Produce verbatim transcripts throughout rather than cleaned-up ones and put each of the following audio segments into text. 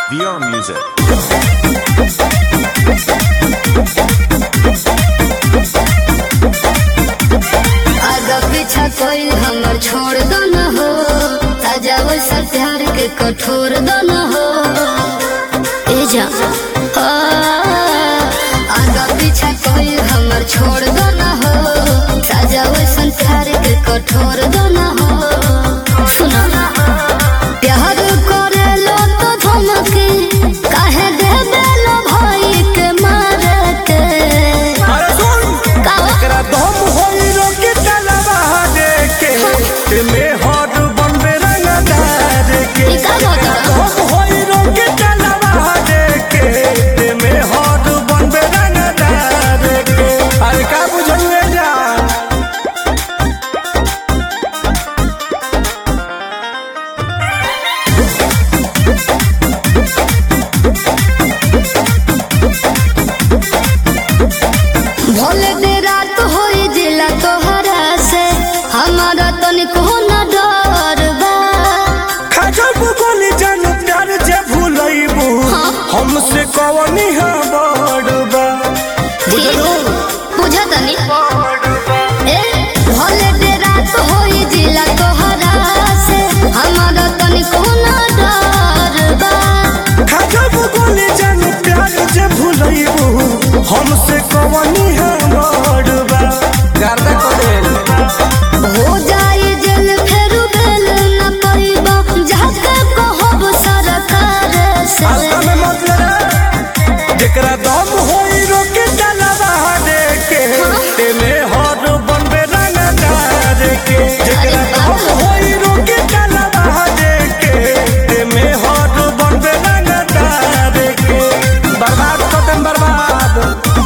V R Music. आगा पीछा कोई हमर छोड़ दो न हो, ताजा वैसा प्यार के कठोर दो न हो। ए जा आ, आगा पीछा कोई हमर छोड़ दो न हो, ताजा वैसा प्यार के कठोर दो न हो। सुना प्यार करे लो तो धमकी काहे दे बेलो भाई के मारे के। अरे सुन एकरा दम होई रोके चलवा दे के ते में हट बनबे रंगदार के। ई का होता दम होई रोके चलवा दे के ते में हट बनबे रंगदार के। अरे का बुझले जा भोले दे रात होई जिला तोहरा से, हमारा तनिको न डर बा। खजब गोली जान प्यार जे भूलइबू हमसे कवनी है बड़बा। बुझलो बुझा तनी ए भोले दे रात होई जिला तोहरा से, हमारा तनिको न डर बा। खजब गोली जान प्यार जे भूलइबू हमसे कवनी है बड़बा। गर्दा करेल हो जाई जेल फेर बेल न कइबा, जाके कहब सरकार से। आस्था में मतलब जेकरा दम होई रोके चलवा दे के ते में हर बनबे रंगदार के। जेकरा दम होई रोके चलवा दे के ते में हर बनबे रंगदार के। बर्बाद कदम बर्बाद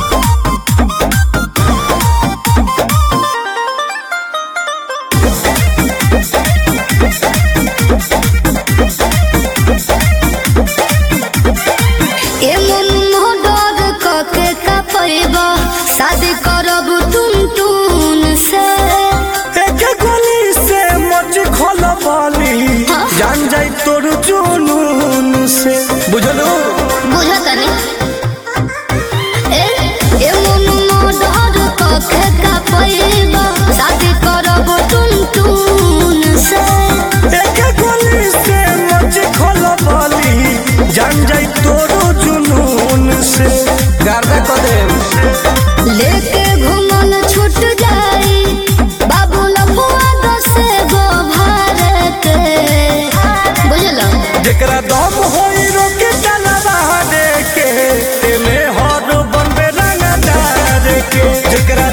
ए मन डर कके का पैबा, शादी करब टुन टुन से। एक गोली से मच खोल बाली जान जाई तोर जुनून से। बुझलो बुझा तनी ए ए मन डर कके का पैबा, शादी करब टुन टुन से। एक गोली से मच खोल बाली जान जाई तोर जुनून से। गर्दा कदेम लेके घुमल छूट जाई, बाबू लफुआ दसे गो भारत। बुझलो जेकरा दम होई रोके चलवा दे के ते में हर बनबे रंगदार के। जेकरा